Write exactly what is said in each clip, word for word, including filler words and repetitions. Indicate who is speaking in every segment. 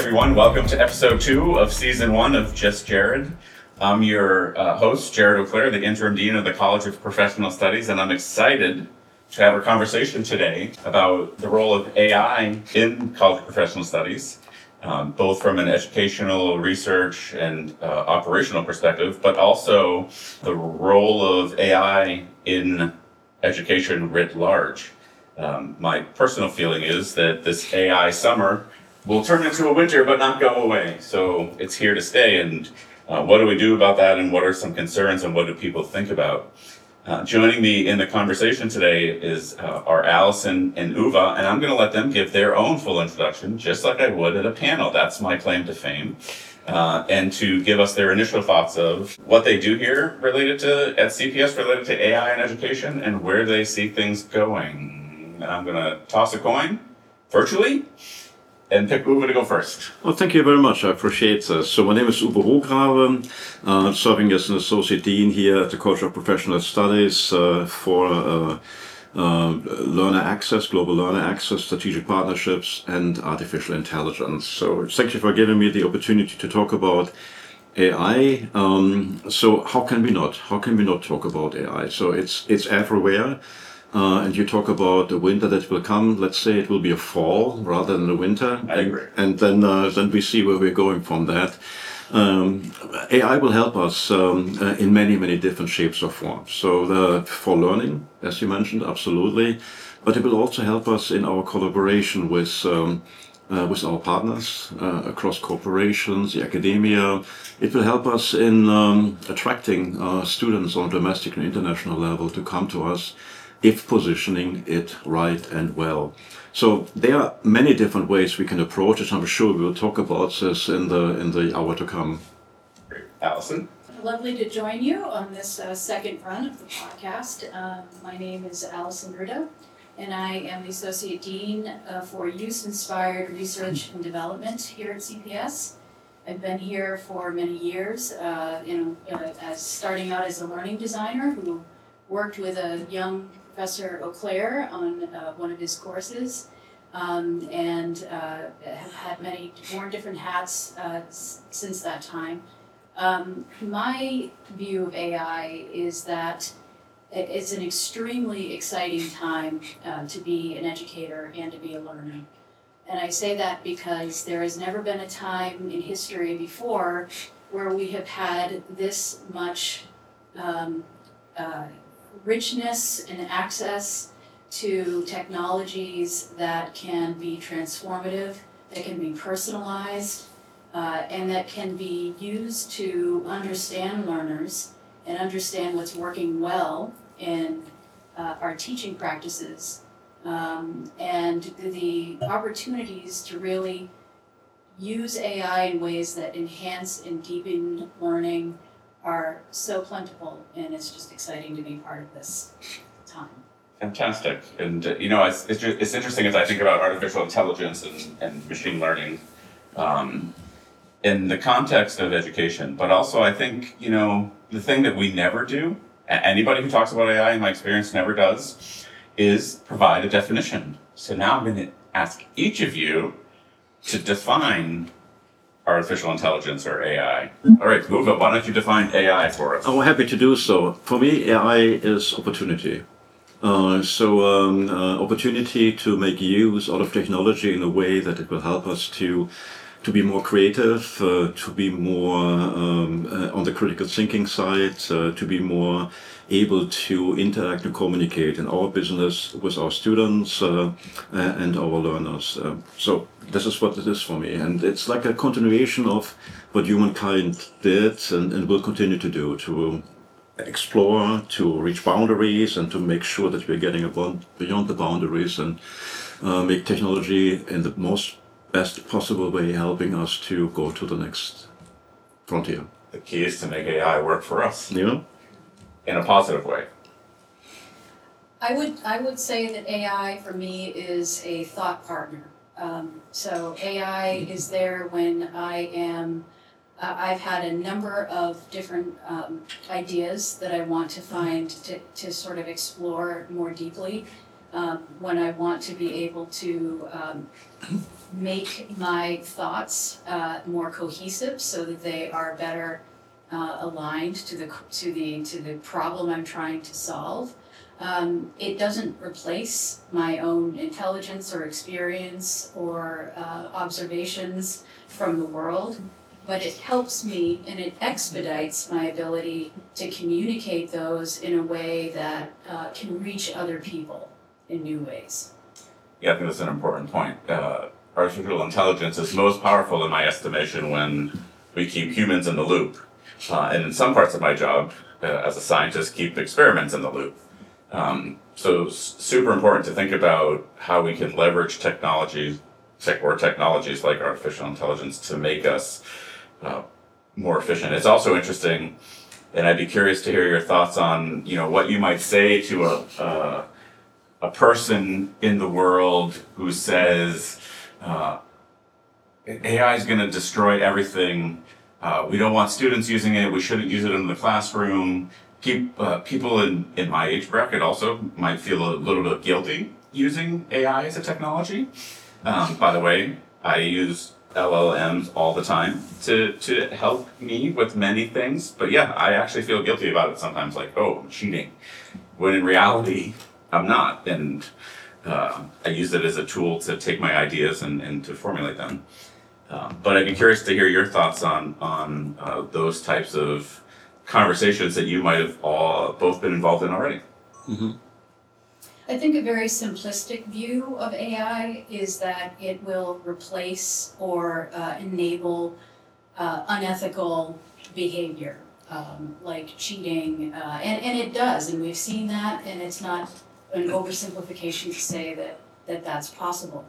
Speaker 1: everyone. Welcome to episode two of season one of Just Jared. I'm your uh, host, Jared O'Clair, the interim dean of the College of Professional Studies, and I'm excited to have a conversation today about the role of A I in College of Professional Studies, um, both from an educational, research, and uh, operational perspective, but also the role of A I in education writ large. Um, my personal feeling is that this A I summer will turn into a winter but not go away. So it's here to stay. And uh, what do we do about that? And what are some concerns? And what do people think about? Uh, joining me in the conversation today is uh, are Allison and Uva, and I'm going to let them give their own full introduction, just like I would at a panel. That's my claim to fame. Uh, and to give us their initial thoughts of what they do here related to, at C P S, related to A I and education, and where they see things going. And I'm going to toss a coin virtually and pick Uwe to go first.
Speaker 2: Well, thank you very much. I appreciate this. So my name is Uwe Rograven. Uh, I'm serving as an associate dean here at the College of Professional Studies uh, for uh, uh, learner access, global learner access, strategic partnerships, and artificial intelligence. So thank you for giving me the opportunity to talk about A I. Um, so how can we not? How can we not talk about A I? So it's it's everywhere. Uh, and you talk about the winter that will come. Let's say it will be a fall rather than a winter.
Speaker 1: I agree.
Speaker 2: And, and then uh, then we see where we're going from that. Um, A I will help us um, uh, in many, many different shapes or forms. So the, for learning, as you mentioned, absolutely. But it will also help us in our collaboration with um, uh, with our partners uh, across corporations, the academia. It will help us in um, attracting uh, students on domestic and international level to come to us, if positioning it right and well. So there are many different ways we can approach it. I'm sure we will talk about this in the in the hour to come.
Speaker 1: Great. Allison?
Speaker 3: Lovely to join you on this uh, second run of the podcast. Um, my name is Allison Ruda, and I am the Associate Dean uh, for Use-Inspired Research and Development here at C P S. I've been here for many years, uh, in, uh, as starting out as a learning designer who worked with a young Professor O'Clair on uh, one of his courses, um, and uh, have had many, worn different hats uh, s- since that time. Um, my view of A I is that it's an extremely exciting time uh, to be an educator and to be a learner. And I say that because there has never been a time in history before where we have had this much um, uh, richness and access to technologies that can be transformative, that can be personalized, uh, and that can be used to understand learners and understand what's working well in uh, our teaching practices, um, and the opportunities to really use A I in ways that enhance and deepen learning are so plentiful, and it's just exciting to be part of this time.
Speaker 1: Fantastic. And, uh, you know, it's, it's, just, it's interesting as I think about artificial intelligence and, and machine learning um, in the context of education, but also I think, you know, the thing that we never do, anybody who talks about A I in my experience never does, is provide a definition. So now I'm going to ask each of you to define artificial intelligence or A I. All right, Uwe, why don't you define A I for us?
Speaker 2: I'm happy to do so. For me, A I is opportunity. Uh, so um, uh, opportunity to make use out of technology in a way that it will help us to to be more creative, uh, to be more um, uh, on the critical thinking side, uh, to be more able to interact and communicate in our business with our students uh, and our learners. Uh, so this is what it is for me. And it's like a continuation of what humankind did and, and will continue to do, to explore, to reach boundaries, and to make sure that we're getting above, beyond the boundaries and uh, make technology in the most best possible way helping us to go to the next frontier.
Speaker 1: The key is to make A I work for us.
Speaker 2: Yeah.
Speaker 1: In a positive way.
Speaker 3: I would I would say that A I for me is a thought partner. Um, so A I is there when I am. Uh, I've had a number of different um, ideas that I want to find to, to sort of explore more deeply. um, when I want to be able to um, make my thoughts uh, more cohesive so that they are better uh, aligned to the to the to the problem I'm trying to solve. Um, it doesn't replace my own intelligence or experience or uh, observations from the world, but it helps me and it expedites my ability to communicate those in a way that uh, can reach other people in new ways.
Speaker 1: Yeah, I think that's an important point. Uh, artificial intelligence is most powerful in my estimation when we keep humans in the loop. Uh, and in some parts of my job uh, as a scientist, keep experiments in the loop. Um, so it's super important to think about how we can leverage technology tech, or technologies like artificial intelligence to make us uh, more efficient. It's also interesting, and I'd be curious to hear your thoughts on, you know, what you might say to a uh, a person in the world who says uh, A I is going to destroy everything. Uh, we don't want students using it. We shouldn't use it in the classroom. Keep, uh, people in, in my age bracket also might feel a little bit guilty using A I as a technology. Um, by the way, I use L L Ms all the time to, to help me with many things. But yeah, I actually feel guilty about it sometimes, like, oh, I'm cheating. When in reality, I'm not. And uh, I use it as a tool to take my ideas and, and to formulate them. Um, but I'd be curious to hear your thoughts on, on uh, those types of conversations that you might have all both been involved in already.
Speaker 2: Mm-hmm.
Speaker 3: I think a very simplistic view of A I is that it will replace or uh, enable uh, unethical behavior, um, like cheating, uh, and, and it does, and we've seen that, and it's not an oversimplification to say that, that that's possible.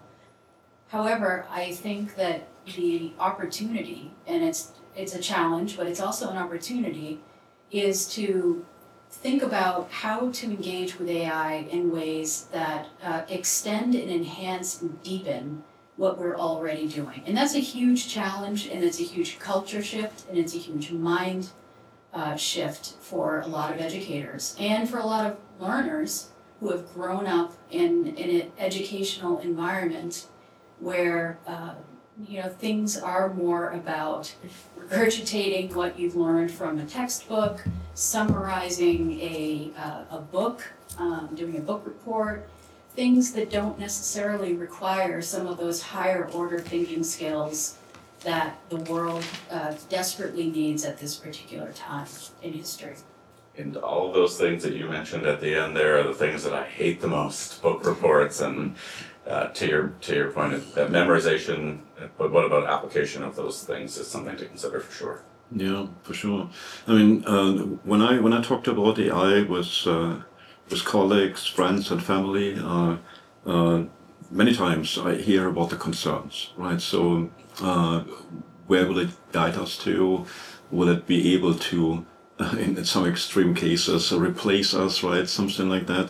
Speaker 3: However, I think that the opportunity, and it's it's a challenge, but it's also an opportunity, is to think about how to engage with A I in ways that uh, extend and enhance and deepen what we're already doing. And that's a huge challenge, and it's a huge culture shift, and it's a huge mind uh, shift for a lot of educators and for a lot of learners who have grown up in, in an educational environment where uh, you know, things are more about regurgitating what you've learned from a textbook, summarizing a, uh, a book, um, doing a book report, things that don't necessarily require some of those higher order thinking skills that the world uh, desperately needs at this particular time in history.
Speaker 1: And all of those things that you mentioned at the end there are the things that I hate the most, book reports and uh, to your to your point of uh, memorization, but what about application of those things is something to consider for sure.
Speaker 2: Yeah, for sure. I mean, uh, when I when I talked about A I with uh, with colleagues, friends, and family, uh, uh, many times I hear about the concerns, right? So, uh, where will it guide us to? Will it be able to, uh, in some extreme cases, uh, replace us, right? Something like that.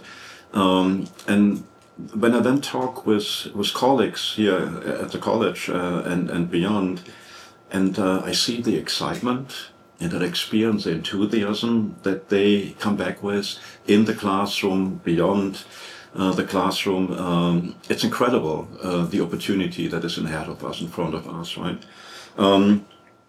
Speaker 2: Um, and when I then talk with with colleagues here at the college uh, and and beyond. And uh, I see the excitement and that experience, the enthusiasm that they come back with in the classroom, beyond uh, the classroom. Um, it's incredible, uh, the opportunity that is ahead of us, in front of us, right? Um,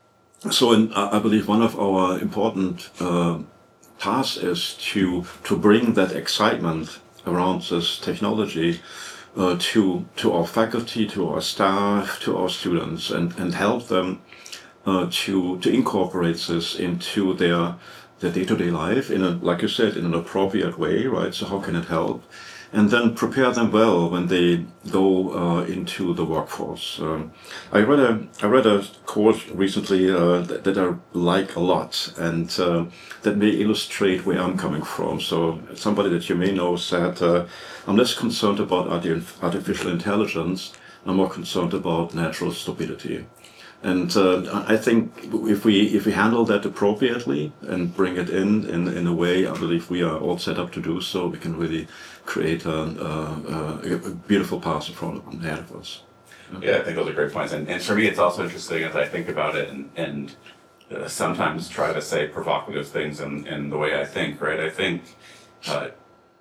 Speaker 2: so in, I believe one of our important uh, tasks is to, to bring that excitement around this technology Uh, to to our faculty, to our staff, to our students, and, and help them uh, to to incorporate this into their their day-to-day life in a, like you said, in an appropriate way, right? So how can it help? And then prepare them well when they go uh, into the workforce. Um, I read a I read a quote recently uh, that, that I like a lot, and uh, that may illustrate where I'm coming from. So somebody that you may know said, uh, "I'm less concerned about artificial intelligence. I'm more concerned about natural stupidity." And uh, I think if we if we handle that appropriately and bring it in, in in a way, I believe we are all set up to do so. We can really create a, a, a beautiful path in front of ahead of us.
Speaker 1: Yeah, I think those are great points. And, and for me, it's also interesting as I think about it and, and uh, sometimes try to say provocative things in, in the way I think, right? I think uh,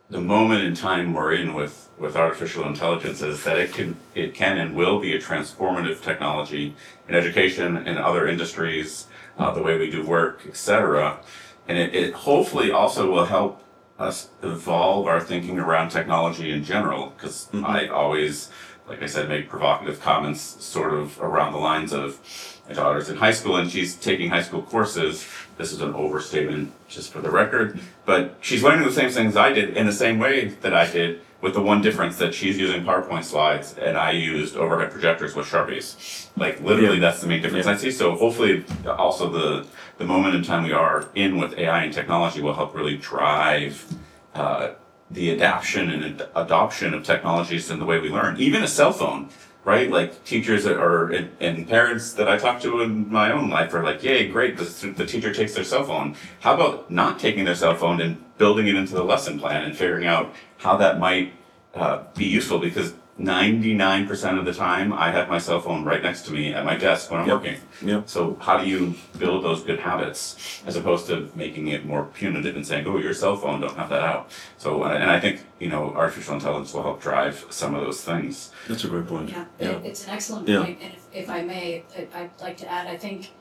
Speaker 1: the moment in time we're in with, with artificial intelligence is that it can it can and will be a transformative technology in education and other industries, uh, the way we do work, et cetera. And it, it hopefully also will help us evolve our thinking around technology in general, because mm-hmm. I always, like I said, make provocative comments sort of around the lines of, my daughter's in high school and she's taking high school courses. This is an overstatement, just for the record, but she's learning the same things I did in the same way that I did, with the one difference that she's using PowerPoint slides and I used overhead projectors with Sharpies. Like literally, yeah. That's the main difference yeah. I see. So hopefully, also the the moment in time we are in with A I and technology will help really drive uh, the adaption and ad- adoption of technologies in the way we learn. Even a cell phone. Right, like teachers are and, and parents that I talk to in my own life are like, "Yay, great! The, the teacher takes their cell phone. How about not taking their cell phone and building it into the lesson plan and figuring out how that might uh, be useful?" Because ninety-nine percent of the time, I have my cell phone right next to me at my desk when I'm
Speaker 2: yep.
Speaker 1: working.
Speaker 2: Yep.
Speaker 1: So how do you build those good habits as opposed to making it more punitive and saying, "Oh, your cell phone, don't have that out." So, and I think, you know, artificial intelligence will help drive some of those things.
Speaker 2: That's a great point.
Speaker 3: Yeah,
Speaker 2: yeah.
Speaker 3: It, it's an excellent
Speaker 2: yeah.
Speaker 3: point. And if, if I may, I, I'd like to add, I think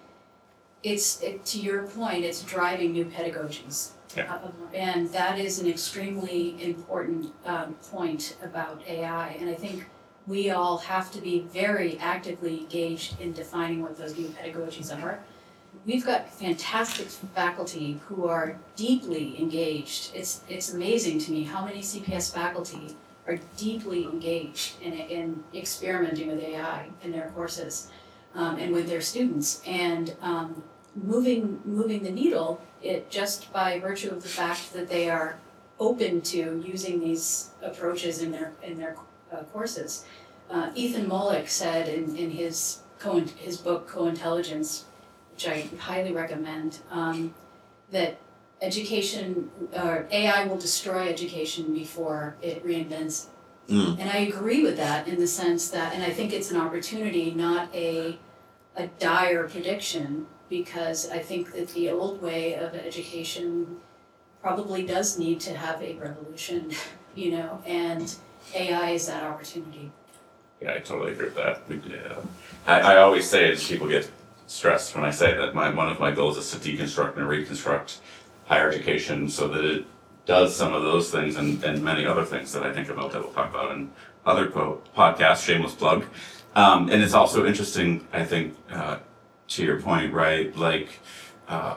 Speaker 3: it's, it, to your point, it's driving new pedagogies.
Speaker 1: Yeah.
Speaker 3: Uh, and that is an extremely important um, point about A I. And I think we all have to be very actively engaged in defining what those new pedagogies are. We've got fantastic faculty who are deeply engaged. It's it's amazing to me how many C P S faculty are deeply engaged in, in experimenting with A I in their courses um, and with their students. And um, moving moving the needle, it just by virtue of the fact that they are open to using these approaches in their in their uh, courses. Uh, Ethan Mollick said in, in his co his book Co-Intelligence, which I highly recommend, um, that education or A I will destroy education before it reinvents it. Mm. And I agree with that in the sense that, and I think it's an opportunity, not a a dire prediction, because I think that the old way of education probably does need to have a revolution, you know, and A I is that opportunity.
Speaker 1: Yeah, I totally agree with that. Yeah. I, I always say, as people get stressed when I say that, my one of my goals is to deconstruct and reconstruct higher education so that it does some of those things and, and many other things that I think about that we'll talk about in other po- podcasts, shameless plug. Um, and it's also interesting, I think, uh, to your point, right? Like, uh,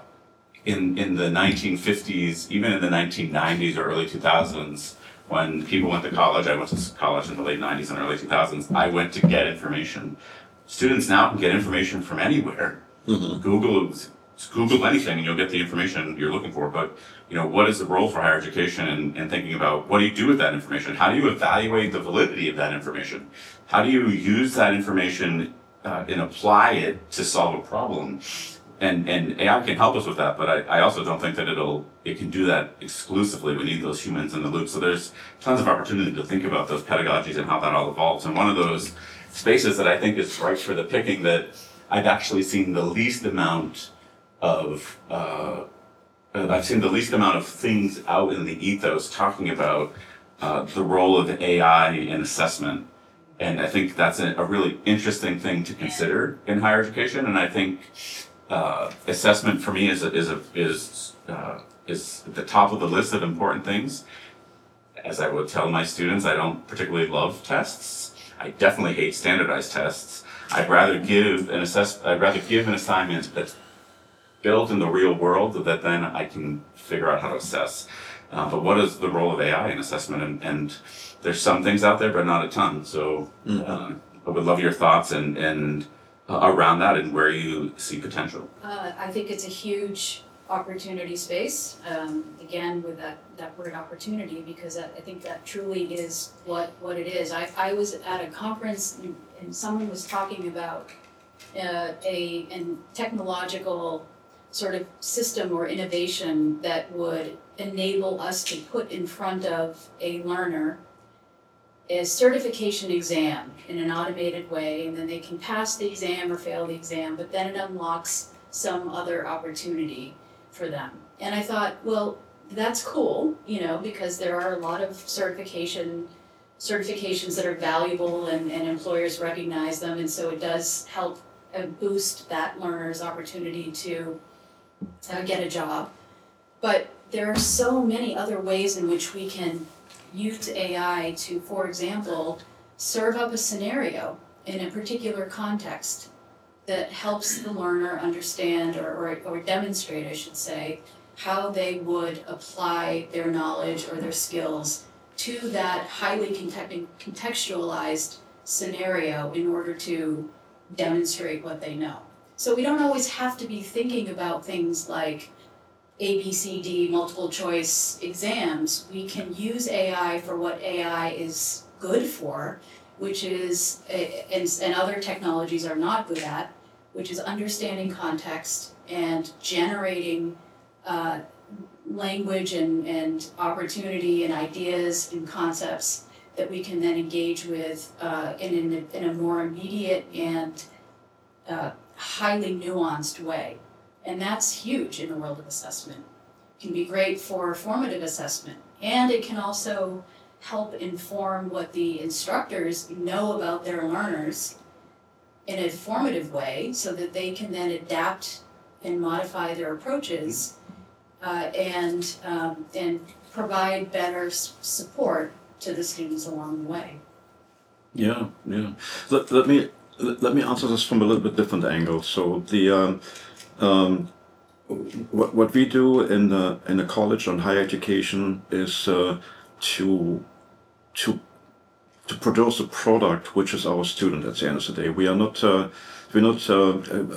Speaker 1: in in the nineteen fifties, even in the nineteen nineties or early two thousands, when people went to college, I went to college in the late nineties and early two thousands, I went to get information. Students now can get information from anywhere. Mm-hmm. Google, Google anything and you'll get the information you're looking for. But, you know, what is the role for higher education and, and thinking about what do you do with that information? How do you evaluate the validity of that information? How do you use that information uh, and apply it to solve a problem? And and A I can help us with that, but I, I also don't think that it'll it can do that exclusively. We need those humans in the loop. So there's tons of opportunity to think about those pedagogies and how that all evolves. And one of those spaces that I think is ripe for the picking that I've actually seen the least amount of uh, I've seen the least amount of things out in the ethos talking about uh, the role of A I in assessment. And I think that's a, a really interesting thing to consider in higher education. And I think Uh, assessment for me is a, is a, is uh, is at the top of the list of important things. As I would tell my students, I don't particularly love tests. I definitely hate standardized tests. I'd rather give an assess. I'd rather give an assignment that's built in the real world that then I can figure out how to assess. Uh, but what is the role of A I in assessment? And, and there's some things out there, but not a ton. So mm-hmm. uh, I would love your thoughts and and. Uh, around that and where you see potential?
Speaker 3: Uh, I think it's a huge opportunity space, um, again with that, that word opportunity, because I, I think that truly is what, what it is. I, I was at a conference and, and someone was talking about uh, a, a technological sort of system or innovation that would enable us to put in front of a learner a certification exam in an automated way, and then they can pass the exam or fail the exam, but then it unlocks some other opportunity for them. And I thought, well, that's cool, you know, because there are a lot of certification certifications that are valuable and, and employers recognize them, and so it does help uh, boost that learner's opportunity to uh, get a job. But there are so many other ways in which we can use A I to, for example, serve up a scenario in a particular context that helps the learner understand or, or, or demonstrate, I should say, how they would apply their knowledge or their skills to that highly context- contextualized scenario in order to demonstrate what they know. So we don't always have to be thinking about things like A, B, C, D, multiple choice exams. We can use A I for what A I is good for, which is, and, and other technologies are not good at, which is understanding context and generating uh, language and, and opportunity and ideas and concepts that we can then engage with uh, in, in, a, in a more immediate and uh, highly nuanced way. And that's huge in the world of assessment. It can be great for formative assessment, and it can also help inform what the instructors know about their learners in a formative way so that they can then adapt and modify their approaches uh, and, um, and provide better s- support to the students along the way.
Speaker 2: Yeah, yeah. Let, let me let me answer this from a little bit different angle. So the um, um, what what we do in the in the college on higher education is uh, to to to produce a product which is our student at the end of the day. We are not uh, we're not uh,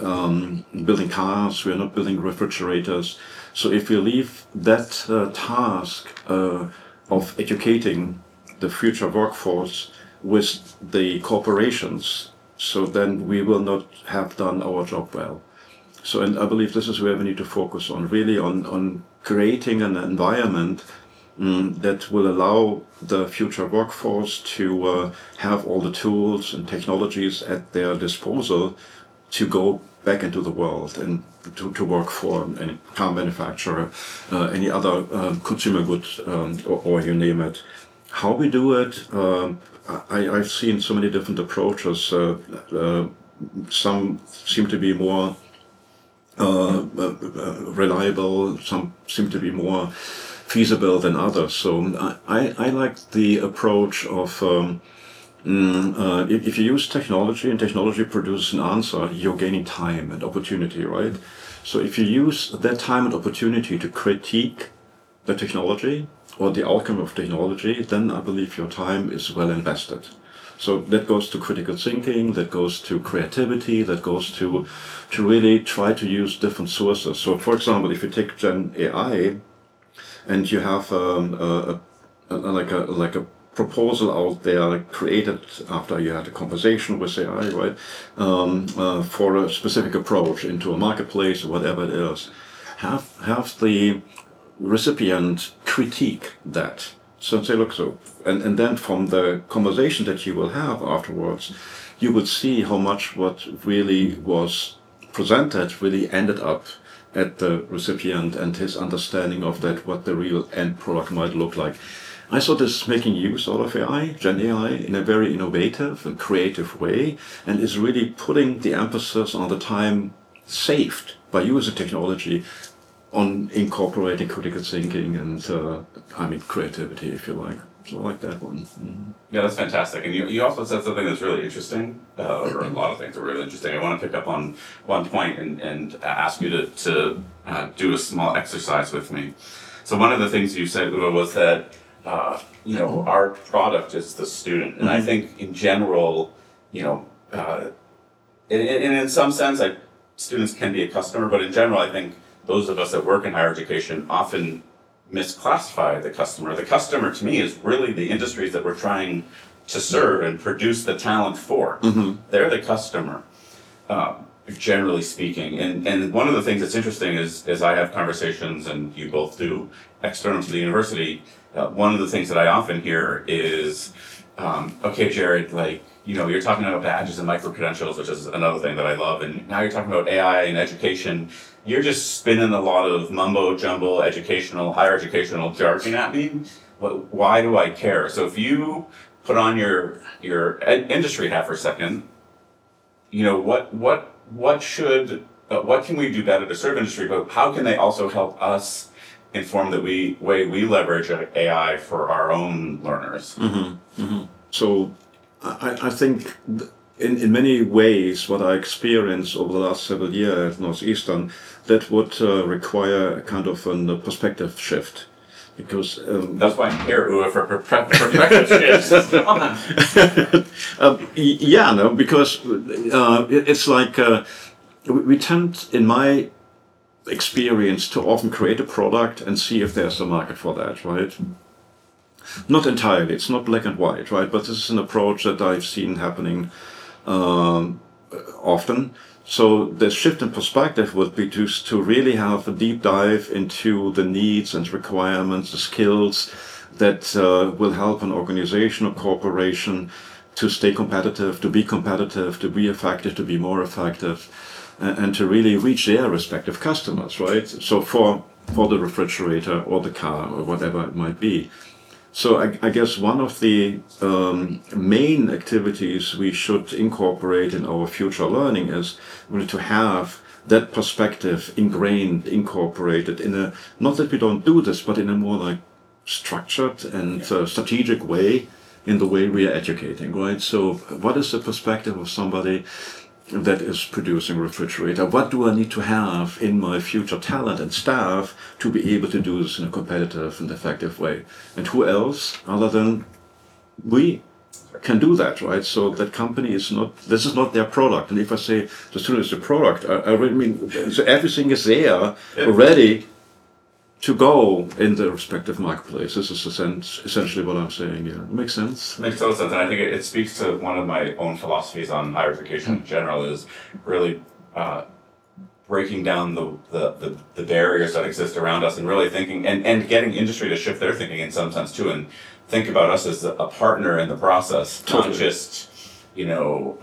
Speaker 2: um, building cars. We are not building refrigerators. So if we leave that uh, task uh, of educating the future workforce with the corporations, so then we will not have done our job well. So, and I believe this is where we need to focus on, really on, on creating an environment um, that will allow the future workforce to uh, have all the tools and technologies at their disposal to go back into the world and to, to work for any car manufacturer, uh, any other uh, consumer good, um, or, or you name it. How we do it, um, I, I've seen so many different approaches. Uh, uh, some seem to be more uh, uh, reliable, some seem to be more feasible than others. So I, I like the approach of um, mm, uh, if, if you use technology and technology produces an answer, you're gaining time and opportunity, right? So if you use that time and opportunity to critique the technology or the outcome of technology, then I believe your time is well invested. So that goes to critical thinking, that goes to creativity, that goes to to really try to use different sources. So for example, if you take Gen A I and you have um, a, a, like a like a proposal out there created after you had a conversation with A I, right, um, uh, for a specific approach into a marketplace or whatever it is, have have the recipient critique that. So say, look, so, and, and then from the conversation that you will have afterwards, you will see how much what really was presented really ended up at the recipient and his understanding of that, what the real end product might look like. I saw this making use out of A I, Gen A I, in a very innovative and creative way, and is really putting the emphasis on the time saved by using technology on incorporating critical thinking and, uh, I mean, creativity, if you like. So I like that one. Mm-hmm.
Speaker 1: Yeah, that's fantastic. And you, you also said something that's really interesting, uh, or a lot of things are really interesting. I want to pick up on one point and, and ask you to, to uh, do a small exercise with me. So one of the things you said, Uwe, was that, uh, you know, our product is the student. And mm-hmm. I think in general, you know, uh, and, and in some sense, like, students can be a customer, but in general, I think those of us that work in higher education often misclassify the customer. The customer, to me, is really the industries that we're trying to serve and produce the talent for. Mm-hmm. They're the customer, um, generally speaking. And and one of the things that's interesting is, as I have conversations, and you both do, external to the university, uh, one of the things that I often hear is, um, okay, Jared, like, you know, you're talking about badges and micro-credentials, which is another thing that I love, and now you're talking about A I and education. You're just spinning a lot of mumbo-jumbo educational, higher educational jargon at me. But why do I care? So if you put on your your ed- industry hat for a second, you know, what what what should uh, what can we do better to serve industry? But how can they also help us inform the we way we leverage A I for our own learners?
Speaker 2: Mm-hmm. Mm-hmm. So I, I think in, in many ways what I experienced over the last several years at Northeastern, that would uh, require a kind of a perspective shift. Because um,
Speaker 1: that's why I'm here, Uwe, for perspective shifts.
Speaker 2: um, yeah, no, because uh, it, it's like uh, we, we tend, in my experience, to often create a product and see if there's a market for that, right? Not entirely, it's not black and white, right? But this is an approach that I've seen happening um, often. So the shift in perspective would be to, to really have a deep dive into the needs and requirements, the skills that uh, will help an organization or corporation to stay competitive, to be competitive, to be effective, to be more effective, and, and to really reach their respective customers, right? So for, for the refrigerator or the car or whatever it might be. So I, I guess one of the um, main activities we should incorporate in our future learning is really to have that perspective ingrained, incorporated in a, not that we don't do this, but in a more like structured and uh, strategic way in the way we are educating, right? So what is the perspective of somebody that is producing a refrigerator? What do I need to have in my future talent and staff to be able to do this in a competitive and effective way? And who else other than we can do that, right? So that company is not, this is not their product. And if I say the student is the product, I, I really mean, so everything is there already to go in the respective marketplace. This is essentially what I'm saying. Yeah, makes sense.
Speaker 1: Makes total sense, and I think it, it speaks to one of my own philosophies on higher education in general. Is really uh, breaking down the, the, the, the barriers that exist around us, and really thinking and, and getting industry to shift their thinking in some sense too, and think about us as a partner in the process,
Speaker 2: Totally.
Speaker 1: not just you know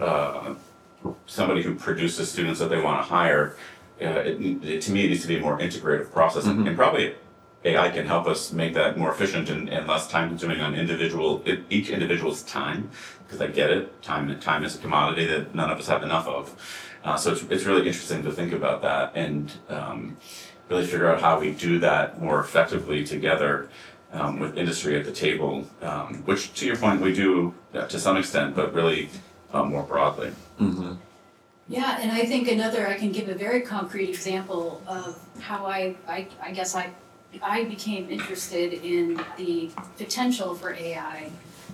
Speaker 1: uh, somebody who produces students that they want to hire. Uh, it, it, to me, it needs to be a more integrative process, mm-hmm. and probably A I can help us make that more efficient and, and less time-consuming on individual each individual's time. Because I get it, time time is a commodity that none of us have enough of. Uh, so it's it's really interesting to think about that and um, really figure out how we do that more effectively together um, with industry at the table. Um, which, to your point, we do uh, to some extent, but really uh, more broadly.
Speaker 2: Mm-hmm.
Speaker 3: Yeah, and I think another, I can give a very concrete example of how I, I, I guess I, I became interested in the potential for A I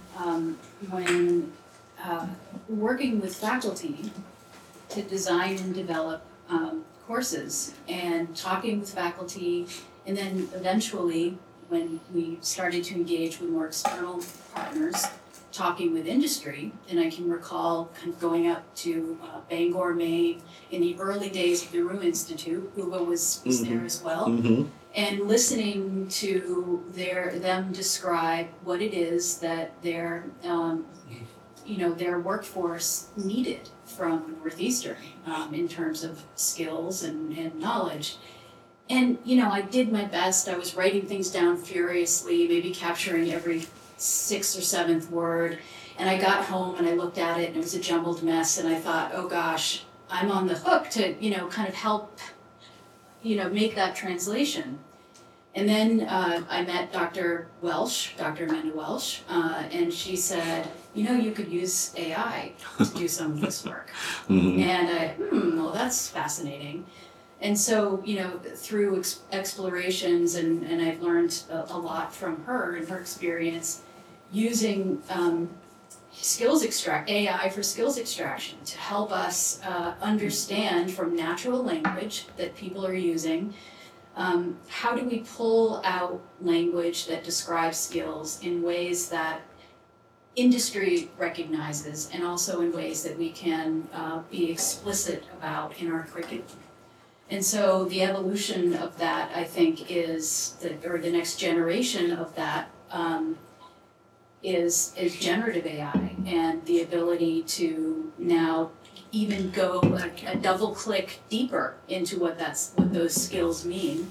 Speaker 3: um, when uh, working with faculty to design and develop um, courses and talking with faculty, and then eventually when we started to engage with more external partners, talking with industry, and I can recall kind of going up to uh, Bangor, Maine in the early days of the Room Institute. Uwe was, was
Speaker 2: mm-hmm.
Speaker 3: there as well,
Speaker 2: mm-hmm.
Speaker 3: and listening to their them describe what it is that their um, you know their workforce needed from Northeastern um, in terms of skills and, and knowledge. And you know, I did my best. I was writing things down furiously, maybe capturing every sixth or seventh word, and I got home and I looked at it and it was a jumbled mess, and I thought, oh gosh, I'm on the hook to, you know, kind of help, you know, make that translation. And then uh, I met Doctor Welsh, Doctor Amanda Welsh, uh, and she said, you know, you could use A I to do some of this work.
Speaker 2: Mm-hmm.
Speaker 3: And I, hmm, well, that's fascinating. And so, you know, through ex- explorations, and, and I've learned a, a lot from her and her experience, using um, skills extract A I for skills extraction to help us uh, understand from natural language that people are using, um, how do we pull out language that describes skills in ways that industry recognizes, and also in ways that we can uh, be explicit about in our curriculum. And so the evolution of that, I think, is the, or the next generation of that, um, is, is generative A I and the ability to now even go a, a double click deeper into what that's what those skills mean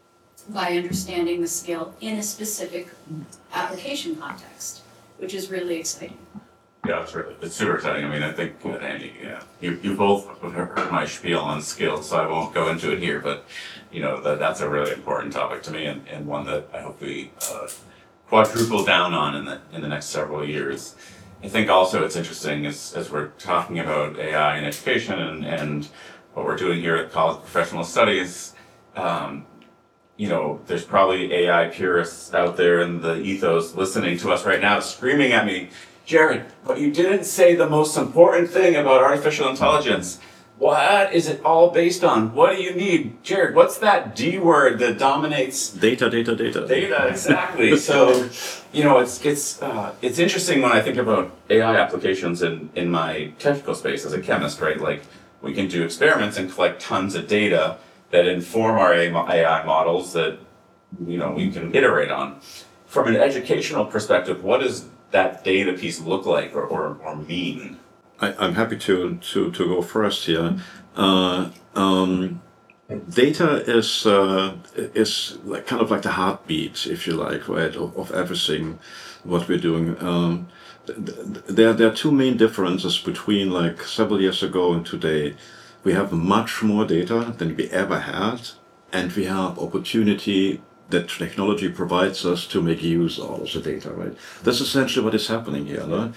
Speaker 3: by understanding the skill in a specific application context, which is really exciting.
Speaker 1: Yeah, it's really, it's super exciting. I mean, I think, uh, Andy, yeah, you, you both have heard my spiel on skills, so I won't go into it here, but, you know, that, that's a really important topic to me and, and one that I hope we uh, quadruple down on in the, in the next several years. I think also it's interesting as, as we're talking about A I in education and, and what we're doing here at College of Professional Studies, um, you know, there's probably A I purists out there in the ethos listening to us right now screaming at me, Jared, but you didn't say the most important thing about artificial intelligence. What is it all based on? What do you need? Jared, what's that D word that dominates?
Speaker 2: Data, data, data.
Speaker 1: Data, exactly. So, you know, it's it's uh, it's interesting when I think about A I applications in, in my technical space as a chemist, right? Like, we can do experiments and collect tons of data that inform our A I models that, you know, we can iterate on. From an educational perspective, what does that data piece look like or, or, or mean?
Speaker 2: I, I'm happy to, to, to go first here. Uh, um, data is uh, is like kind of like the heartbeat, if you like, right, of, of everything what we're doing. Um, th- th- there there are two main differences between like several years ago and today. We have much more data than we ever had, and we have opportunity that technology provides us to make use of the data, right? That's essentially what is happening here. No?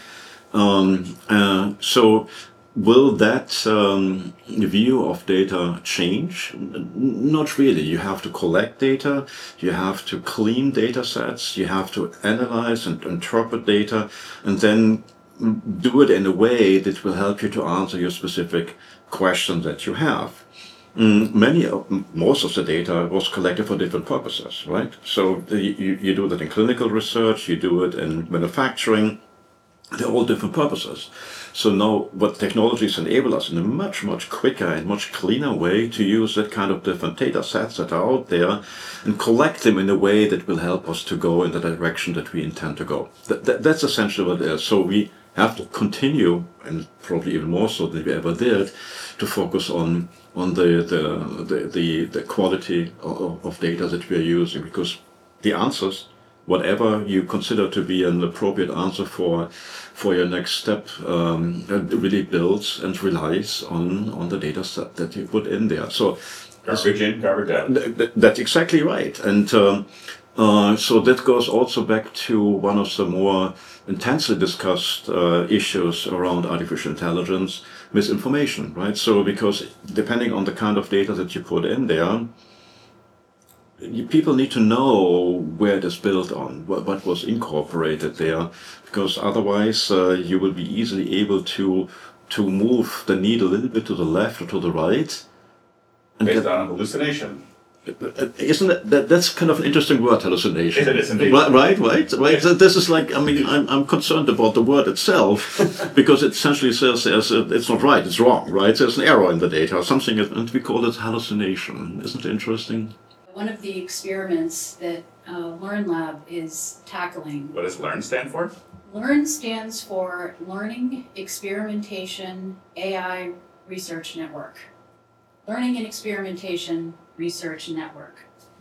Speaker 2: Um, uh, so will that um, view of data change? N- Not really. You have to collect data, you have to clean data sets, you have to analyze and interpret data, and then do it in a way that will help you to answer your specific question that you have. Mm, many of, most of the data was collected for different purposes, right? So uh, you, you do that in clinical research, you do it in manufacturing, they're all different purposes. So now what technologies enable us in a much, much quicker and much cleaner way to use that kind of different data sets that are out there and collect them in a way that will help us to go in the direction that we intend to go. That, that, that's essentially what it is. So we have to continue, and probably even more so than we ever did, to focus on on the the the, the, the quality of, of data that we are using, because the answers, whatever you consider to be an appropriate answer for for your next step, um, really builds and relies on on the data set that you put in there. So
Speaker 1: garbage in, garbage out.
Speaker 2: th- th- that's exactly right. And um, uh, so that goes also back to one of the more intensely discussed uh, issues around artificial intelligence, misinformation, right? So because depending on the kind of data that you put in there, you, people need to know where it is built on, what, what was incorporated there, because otherwise uh, you will be easily able to to move the needle a little bit to the left or to the right. And
Speaker 1: Based
Speaker 2: get-
Speaker 1: on hallucination.
Speaker 2: Isn't that, that that's kind of an interesting word, hallucination?
Speaker 1: It is indeed.
Speaker 2: Right, right, right. right. So this is like, I mean, I'm I'm concerned about the word itself because it essentially says there's a, it's not right, it's wrong, right? There's an error in the data or something, and we call it hallucination. Isn't it interesting?
Speaker 3: One of the experiments that uh, LearnLab is tackling.
Speaker 1: What does LEARN stand for?
Speaker 3: LEARN stands for Learning Experimentation A I Research Network. Learning and Experimentation Research Network.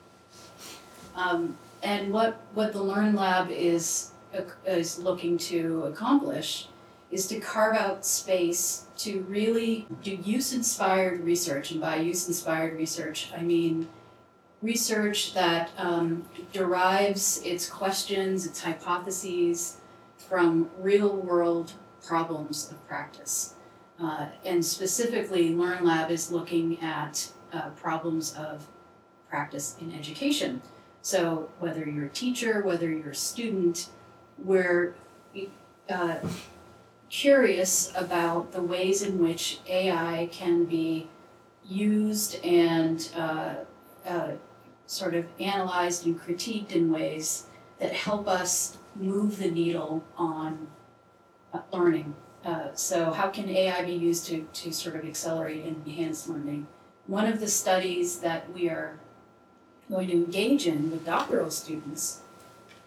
Speaker 3: Um, and what, what the LearnLab is, uh, is looking to accomplish is to carve out space to really do use-inspired research. And by use-inspired research, I mean research that um, derives its questions, its hypotheses from real-world problems of practice. Uh, and specifically, LearnLab is looking at uh, problems of practice in education. So whether you're a teacher, whether you're a student, we're uh, curious about the ways in which A I can be used and uh, uh, sort of analyzed and critiqued in ways that help us move the needle on uh, learning. Uh, so how can A I be used to, to sort of accelerate and enhance learning? One of the studies that we are going to engage in with doctoral students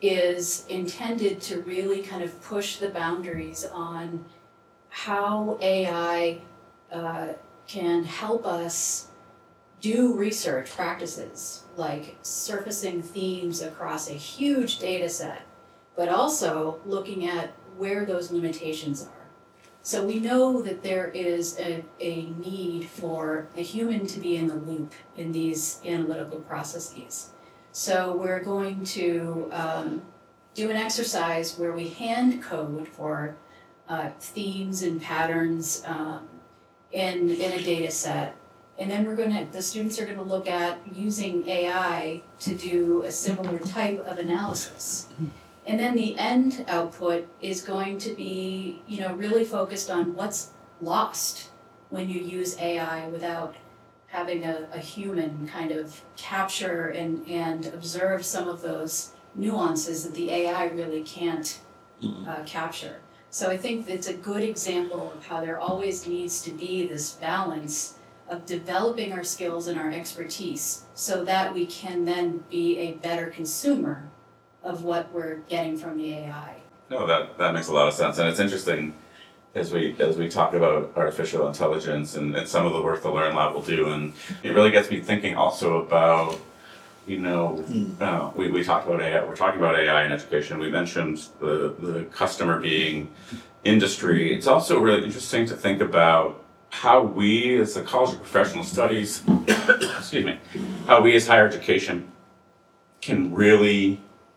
Speaker 3: is intended to really kind of push the boundaries on how A I uh, can help us do research practices, like surfacing themes across a huge data set, but also looking at where those limitations are. So we know that there is a, a need for a human to be in the loop in these analytical processes. So we're going to um, do an exercise where we hand code for uh, themes and patterns um, in, in a data set. And then we're gonna, the students are gonna look at using A I to do a similar type of analysis. And then the end output is going to be, you know, really focused on what's lost when you use A I without having a, a human kind of capture and, and observe some of those nuances that the A I really can't uh, capture. So I think it's a good example of how there always needs to be this balance of developing our skills and our expertise so that we can then be a better consumer of what we're getting from the A I.
Speaker 1: No, that, that makes a lot of sense. And it's interesting as we as we talk about artificial intelligence and, and some of the work the Learn Lab will do. And it really gets me thinking also about, you know, uh, we, we talked about A I, we're talking about A I in education. We mentioned the, the customer being industry. It's also really interesting to think about how we as the College of Professional Studies, excuse me, how we as higher education can really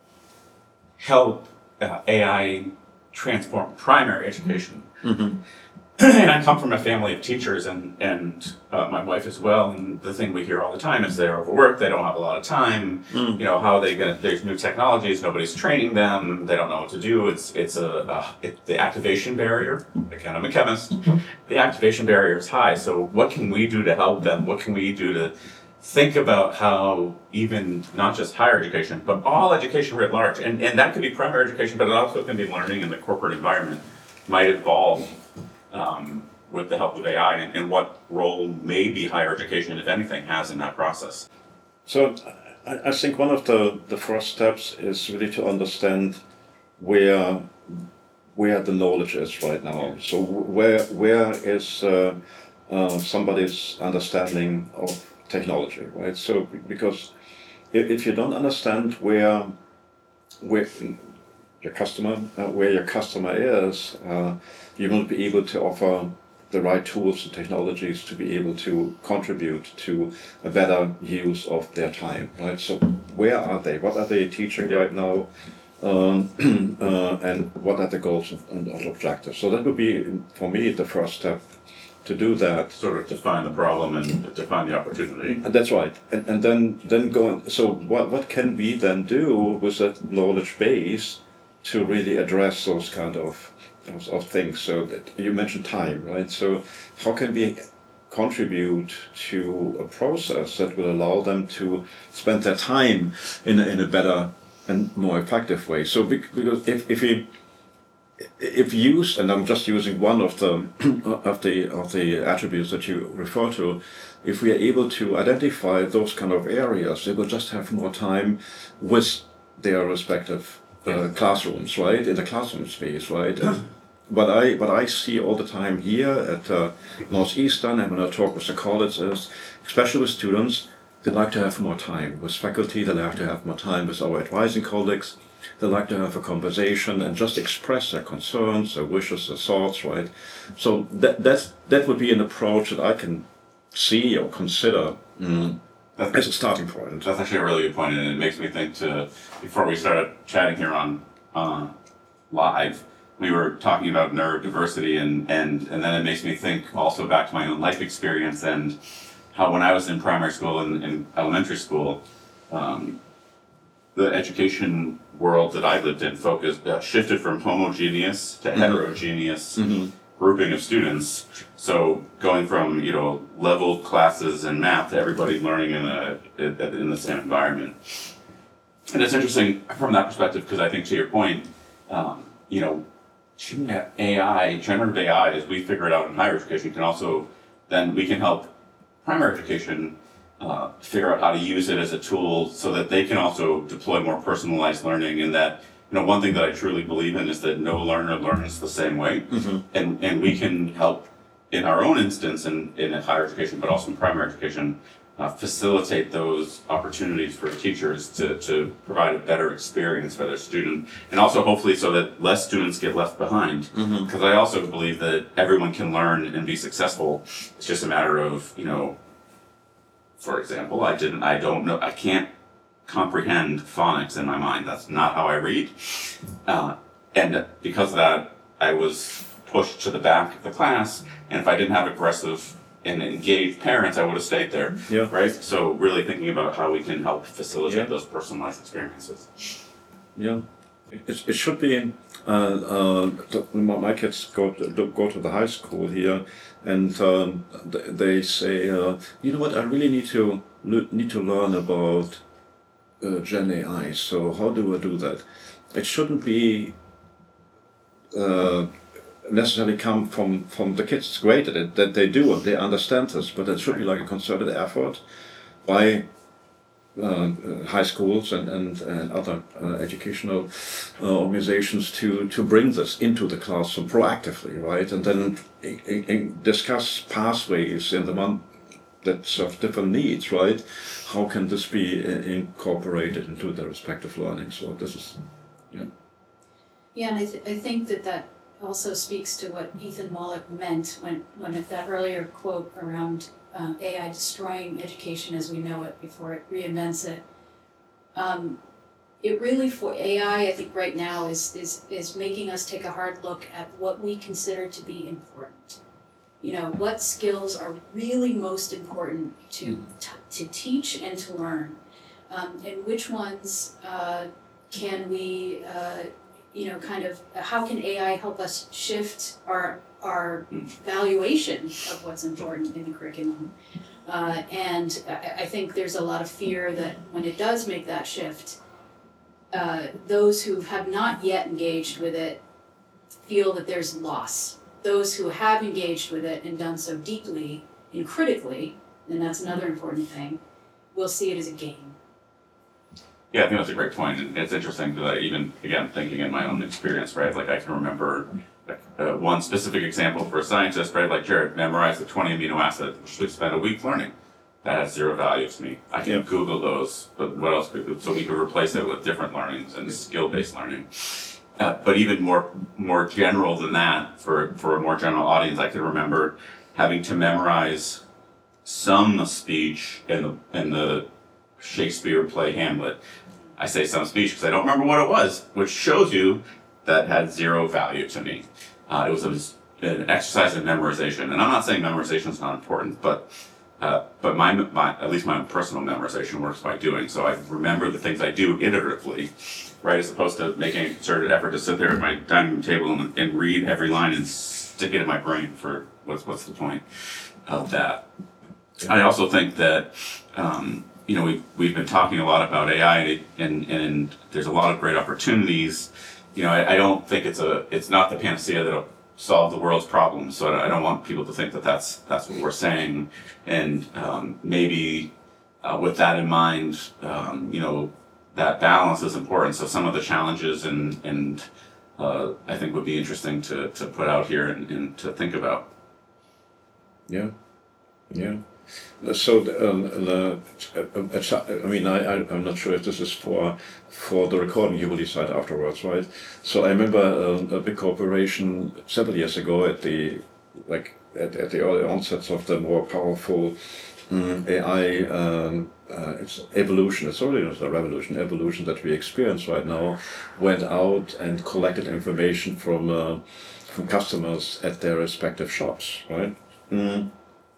Speaker 1: help uh, A I transform primary education.
Speaker 2: Mm-hmm.
Speaker 1: And I come from a family of teachers and, and uh, my wife as well, and the thing we hear all the time is they're overworked, they don't have a lot of time,
Speaker 2: Mm.
Speaker 1: you know, how are they gonna, there's new technologies, nobody's training them, they don't know what to do, it's it's a, a it, the activation barrier, again, I'm a chemist, the activation barrier is high, so what can we do to help them, what can we do to think about how even, not just higher education, but all education writ large, and, and that could be primary education, but it also can be learning in the corporate environment, might evolve um, with the help of A I, and, and what role maybe higher education, if anything, has in that process.
Speaker 2: So I, I think one of the, the first steps is really to understand where where the knowledge is right now. So where where is uh, uh, somebody's understanding of technology, right? So because if, if you don't understand where where your customer uh, where your customer is, uh, you won't be able to offer the right tools and technologies to be able to contribute to a better use of their time, right? So where are they? What are they teaching right now? Um, uh, and what are the goals and objectives? So that would be, for me, the first step to do that.
Speaker 1: Sort of define the problem and define the opportunity.
Speaker 2: And that's right. And, and then, then go on. So what, what can we then do with that knowledge base to really address those kind of Of, of things? So that you mentioned time, right? So how can we contribute to a process that will allow them to spend their time in a, in a better and more effective way? So because if if we if used, and I'm just using one of the of the of the attributes that you refer to, if we are able to identify those kind of areas, they will just have more time with their respective uh, classrooms, right? In the classroom space, right? What I what I see all the time here at uh, Northeastern, and when I talk with the colleges, especially with students, they like to have more time with faculty. They like to have more time with our advising colleagues. They like to have a conversation and just express their concerns, their wishes, their thoughts, right? So that that's, that would be an approach that I can see or consider mm, as a starting point.
Speaker 1: That's actually a really good point, and it makes me think to, before we started chatting here on uh, live, we were talking about neurodiversity, and, and, and then it makes me think also back to my own life experience and how when I was in primary school and in elementary school, um, the education world that I lived in focused, uh, shifted from homogeneous to heterogeneous mm-hmm. grouping of students. So going from, you know, level classes in math to everybody learning in, a, in the same environment. And it's interesting from that perspective, because I think to your point, um, you know, A I, generative A I, as we figure it out in higher education, can also, then we can help primary education uh, figure out how to use it as a tool so that they can also deploy more personalized learning. And that, you know, one thing that I truly believe in is that no learner learns the same way. Mm-hmm. And, and we can help in our own instance in, in higher education, but also in primary education, uh, facilitate those opportunities for teachers to, to provide a better experience for their student. And also hopefully so that less students get left behind. Because mm-hmm. I also believe that everyone can learn and be successful. It's just a matter of, you know, for example, I didn't, I don't know, I can't comprehend phonics in my mind. That's not how I read. Uh, and because of that, I was pushed to the back of the class. And if I didn't have aggressive and engaged parents, I would have stayed there.
Speaker 2: Yeah.
Speaker 1: Right? So really thinking about how we can help facilitate
Speaker 2: Yeah.
Speaker 1: those personalized experiences.
Speaker 2: Yeah. It, it should be, uh, uh, the, my my kids go to, go to the high school here, and um, they say, uh, you know what, I really need to need to learn about uh, Gen A I. So how do I do that? It shouldn't be uh, necessarily come from, from the kids. It's great that, it, that they do and they understand this, but it should be like a concerted effort by uh, high schools and, and, and other uh, educational uh, organizations to, to bring this into the classroom proactively, right? And then i- i- discuss pathways in the month that serve different needs, right? How can this be uh, incorporated into their respective learning? So this is, yeah.
Speaker 3: Yeah, and I, th- I think that that also speaks to what Ethan Mollick meant when, when at that earlier quote around uh, A I destroying education as we know it before it reinvents it. Um, it really, for A I, I think right now is, is, is making us take a hard look at what we consider to be important. You know, what skills are really most important to, t- to teach and to learn, um, and which ones uh, can we, uh, you know, kind of, how can A I help us shift our our valuation of what's important in the curriculum? Uh, and I, I think there's a lot of fear that when it does make that shift, uh, those who have not yet engaged with it feel that there's loss. Those who have engaged with it and done so deeply and critically, and that's another important thing, will see it as a gain.
Speaker 1: Yeah, I think that's a great point. And it's interesting that I even, again, thinking in my own experience, right? Like I can remember like, uh, one specific example for a scientist, right? Like Jared memorized the twenty amino acids, which we spent a week learning. That has zero value to me. I can
Speaker 2: Yeah.
Speaker 1: Google those, but what else could, so we could replace it with different learnings and skill-based learning. Uh, but even more more general than that, for, for a more general audience, I can remember having to memorize some speech in the, in the Shakespeare play Hamlet. I say some speech because I don't remember what it was, which shows you that had zero value to me. Uh, it was a, an exercise in memorization, and I'm not saying memorization is not important, but uh, but my, my at least my personal memorization works by doing. So I remember the things I do iteratively, right, as opposed to making a concerted effort to sit there at my dining room table and, and read every line and stick it in my brain for what's what's the point of that. I also think that. Um, You know, we've, we've been talking a lot about A I, and, and there's a lot of great opportunities. You know, I, I don't think it's a it's not the panacea that'll solve the world's problems. So I don't want people to think that that's that's what we're saying. And um, maybe uh, with that in mind, um, you know, that balance is important. So some of the challenges and and uh, I think would be interesting to, to put out here and, and to think about.
Speaker 2: Yeah, yeah. So, um, the, uh, I mean, I, I, I'm not sure if this is for for the recording. You will decide afterwards, right? So I remember um, a big corporation several years ago at the like at, at the early onsets of the more powerful um, A I um, uh, it's evolution. It's already not a revolution, evolution that we experience right now. Went out and collected information from uh, from customers at their respective shops, right? Mm.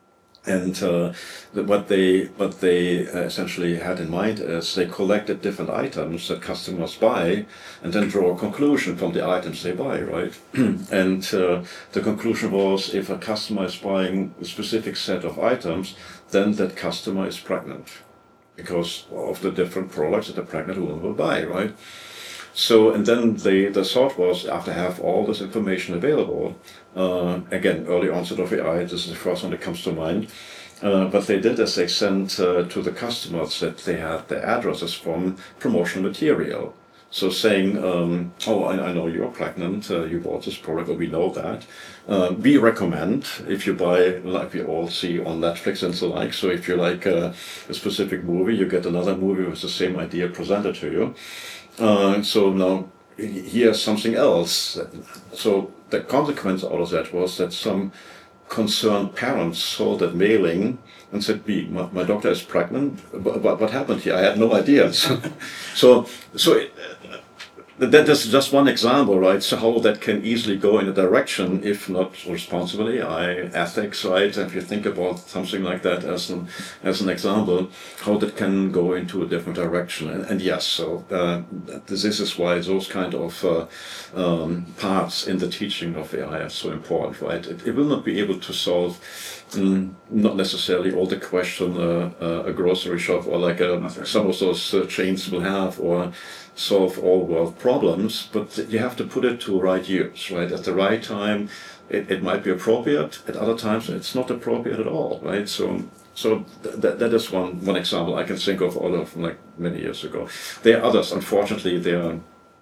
Speaker 2: And uh, the, what they what they uh, essentially had in mind is they collected different items that customers buy, and then draw a conclusion from the items they buy, right? And uh, the conclusion was, if a customer is buying a specific set of items, then that customer is pregnant, because of the different products that the pregnant woman will buy, right? So, and then the, the thought was, after have all this information available, uh, again, early onset of A I, this is the first one that comes to mind, Uh, what they did is they sent uh, to the customers that they had the addresses from promotional material. So saying, um, oh, I, I know you're pregnant, uh, you bought this product, or we know that. Uh, we recommend, if you buy, like we all see on Netflix and so like, so if you like uh, a specific movie, you get another movie with the same idea presented to you. Uh, so now, here's something else. So the consequence out of that was that some concerned parents saw that mailing and said, "Me, my, my daughter is pregnant. What, what happened here? I had no idea." so, so it, that is just one example, right? So how that can easily go in a direction, if not responsibly, I ethics, right? If you think about something like that as an as an example, how that can go into a different direction. And, and yes, so uh, this is why those kind of uh, um, parts in the teaching of A I are so important, right? It, it will not be able to solve. Mm, not necessarily all the question uh, uh, a grocery shop or like a, some of those uh, chains will have, or solve all world problems, but you have to put it to right use, right? At the right time, it, it might be appropriate. At other times, it's not appropriate at all, right? So, so th- that is one one example I can think of out of like many years ago. There are others. Unfortunately, there are.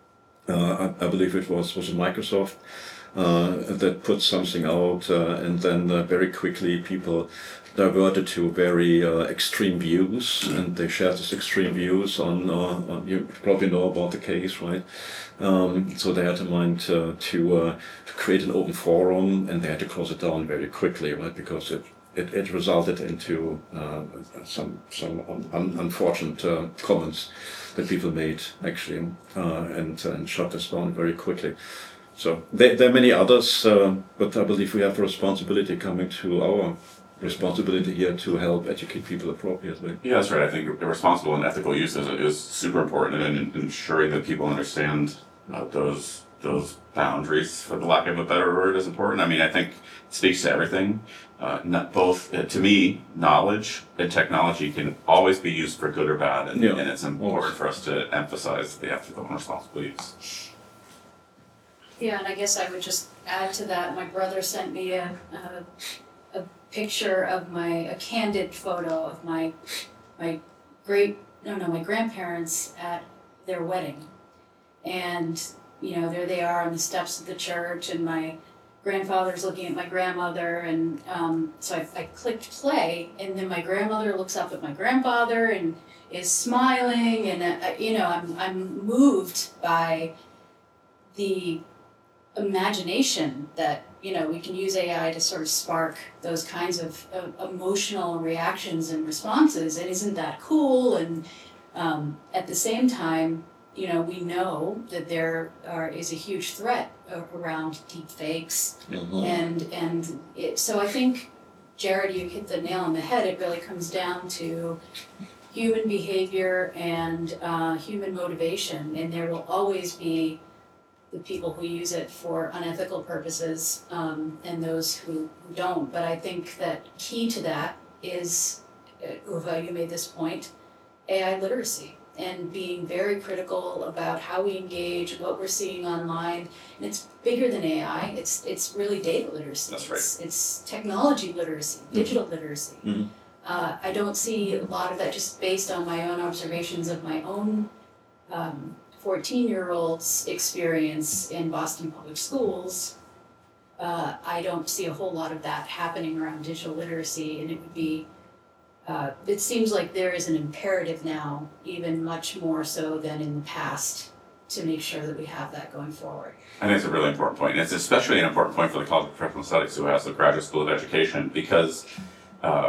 Speaker 2: Uh, I, I believe it was was Microsoft. Uh, that put something out, uh, and then uh, very quickly people diverted to very uh, extreme views, and they shared these extreme views on, uh, on you probably know about the case, right? Um, so they had in mind uh, to uh, to create an open forum, and they had to close it down very quickly, right? Because it it, it resulted into uh, some some un- unfortunate uh, comments that people made actually, uh, and and shut this down very quickly. So there, there are many others, uh, but I believe we have a responsibility coming to our responsibility here to help educate people appropriately.
Speaker 1: Yeah, that's right. I think responsible and ethical use is, is super important, and ensuring that people understand uh, those those boundaries, for the lack of a better word, is important. I mean, I think it speaks to everything. Uh, not both, uh, to me, knowledge and technology can always be used for good or bad, and,
Speaker 2: Yeah.
Speaker 1: and it's important for us to emphasize the ethical and responsible use.
Speaker 3: Yeah, and I guess I would just add to that, my brother sent me a, a, a picture of my, a candid photo of my, my great, no, no, my grandparents at their wedding. And, you know, there they are on the steps of the church, and my grandfather's looking at my grandmother, and um, so I, I clicked play, and then my grandmother looks up at my grandfather and is smiling, and, uh, you know, I'm, I'm moved by the imagination that, you know, we can use A I to sort of spark those kinds of uh, emotional reactions and responses, and isn't that cool? And um, at the same time, you know, we know that there are, is a huge threat around deep fakes, mm-hmm. and and it, so I think, Jared, you hit the nail on the head. It really comes down to human behavior and uh, human motivation, and there will always be the people who use it for unethical purposes, um, and those who, who don't. But I think that key to that is, uh, Uwe, you made this point, A I literacy, and being very critical about how we engage, what we're seeing online. And it's bigger than A I, it's it's really data literacy.
Speaker 1: That's right.
Speaker 3: It's, it's technology literacy, digital mm-hmm. literacy. Mm-hmm. Uh, I don't see a lot of that, just based on my own observations of my own um, fourteen-year-old's experience in Boston Public Schools. Uh, I don't see a whole lot of that happening around digital literacy, and it would be, uh, it seems like there is an imperative now, even much more so than in the past, to make sure that we have that going forward.
Speaker 1: I think it's a really important point, and it's especially an important point for the College of Professional Studies, who has the Graduate School of Education, because uh,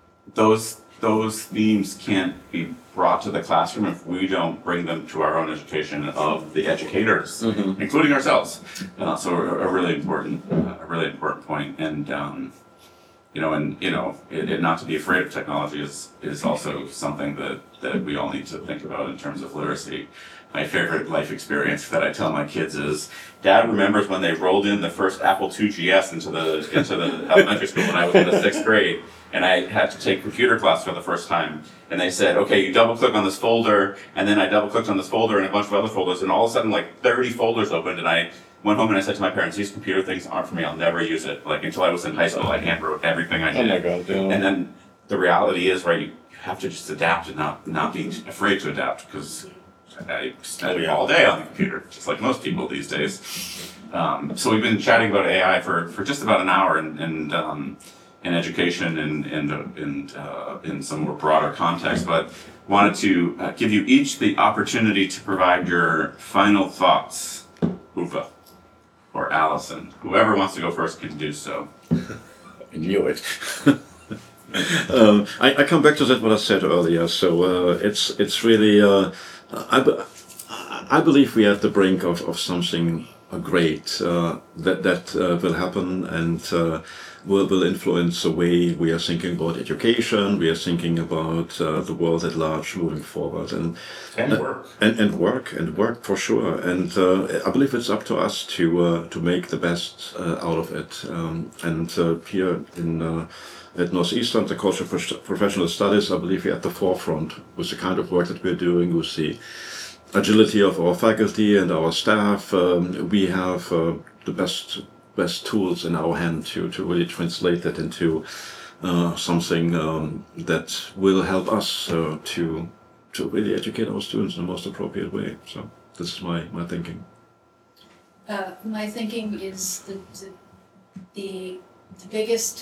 Speaker 1: those those themes can't be brought to the classroom if we don't bring them to our own education of the educators, mm-hmm. including ourselves. Uh, so a, a really important, uh, a really important point. And um, you know, and you know, it, it not to be afraid of technology is is also something that that we all need to think about in terms of literacy. My favorite life experience that I tell my kids is, Dad remembers when they rolled in the first Apple two G S into the into the elementary school when I was in the sixth grade. And I had to take computer class for the first time. And they said, okay, you double click on this folder, and then I double clicked on this folder and a bunch of other folders, and all of a sudden like thirty folders opened, and I went home and I said to my parents, these computer things aren't for me, I'll never use it. Like until I was in high school, I hand wrote everything I did.
Speaker 2: Oh my God, yeah.
Speaker 1: And then the reality is, right, you have to just adapt and not, not be afraid to adapt, because I spend all day on the computer, just like most people these days. Um, so we've been chatting about A I for, for just about an hour, and, and um, in education and, and, uh, and uh, in some more broader context, but wanted to uh, give you each the opportunity to provide your final thoughts. Uwe or Allison, whoever wants to go first can do so.
Speaker 2: I knew it. um, I, I come back to that what I said earlier. So uh, it's it's really uh, I, be- I believe we are at the brink of, of something great uh, that that uh, will happen, and uh, will will influence the way we are thinking about education. We are thinking about uh, the world at large moving forward, and
Speaker 1: And
Speaker 2: uh,
Speaker 1: work.
Speaker 2: and, and work and work for sure. And uh, I believe it's up to us to uh, to make the best uh, out of it. Um, and uh, here in uh, at Northeastern, the College of Pro- Professional Studies, I believe we're at the forefront with the kind of work that we're doing, with the agility of our faculty and our staff. Um, we have uh, the best best tools in our hand to, to really translate that into uh, something um, that will help us uh, to to really educate our students in the most appropriate way. So this is my, my thinking.
Speaker 3: Uh, my thinking is the, the, the, the biggest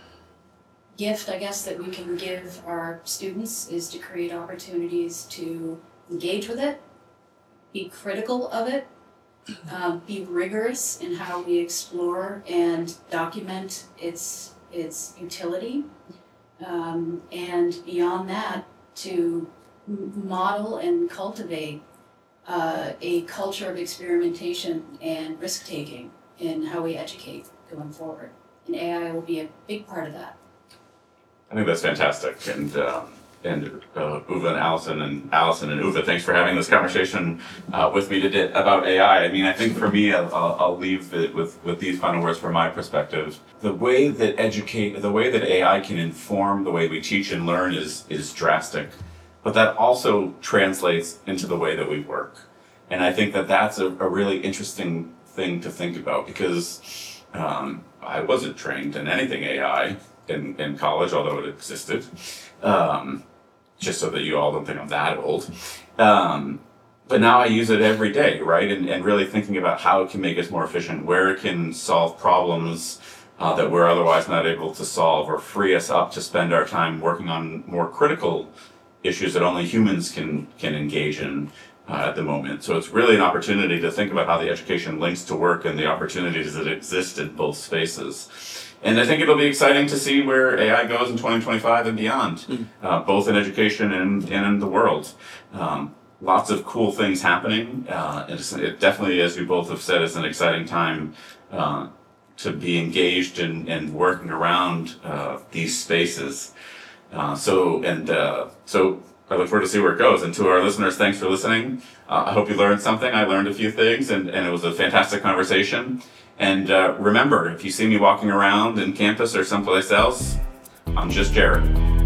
Speaker 3: gift, I guess, that we can give our students is to create opportunities to engage with it, be critical of it, um, be rigorous in how we explore and document its, its utility, um, and beyond that, to model and cultivate uh, a culture of experimentation and risk-taking in how we educate going forward. And A I will be a big part of that.
Speaker 1: I think that's fantastic. And um, and uh, Uwe and Allison, and Allison and Uwe, thanks for having this conversation uh, with me today about A I. I mean, I think for me, I'll, I'll leave it with, with these final words from my perspective. The way that educate, the way that A I can inform the way we teach and learn is is drastic, but that also translates into the way that we work. And I think that that's a, a really interesting thing to think about, because um, I wasn't trained in anything A I in, in college, although it existed. Um, just so that you all don't think I'm that old. Um, but now I use it every day, right? And, and really thinking about how it can make us more efficient, where it can solve problems uh, that we're otherwise not able to solve, or free us up to spend our time working on more critical issues that only humans can, can engage in uh, at the moment. So it's really an opportunity to think about how the education links to work and the opportunities that exist in both spaces. And I think it'll be exciting to see where A I goes in twenty twenty-five and beyond, mm. uh, both in education and, and in the world. Um, lots of cool things happening. Uh, it's, it definitely, as we both have said, is an exciting time uh, to be engaged in, in working around uh, these spaces. Uh, so, and uh, so I look forward to see where it goes. And to our listeners, thanks for listening. Uh, I hope you learned something. I learned a few things, and, and it was a fantastic conversation. And uh, remember, if you see me walking around in campus or someplace else, I'm just Jared.